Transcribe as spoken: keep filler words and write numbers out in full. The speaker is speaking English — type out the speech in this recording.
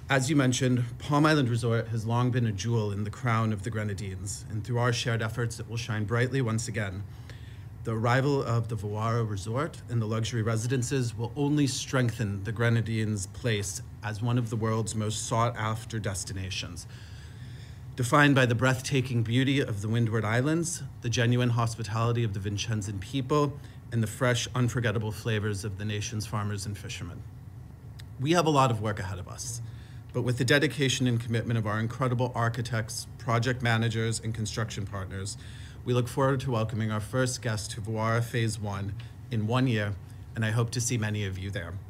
As you mentioned, Palm Island Resort has long been a jewel in the crown of the Grenadines, and through our shared efforts, it will shine brightly once again. The arrival of the Vawara Resort and the luxury residences will only strengthen the Grenadines' place as one of the world's most sought-after destinations. Defined by the breathtaking beauty of the Windward Islands, the genuine hospitality of the Vincenzan people, and the fresh, unforgettable flavors of the nation's farmers and fishermen. We have a lot of work ahead of us, but with the dedication and commitment of our incredible architects, project managers, and construction partners, we look forward to welcoming our first guest to Vawara Phase One in one year, and I hope to see many of you there.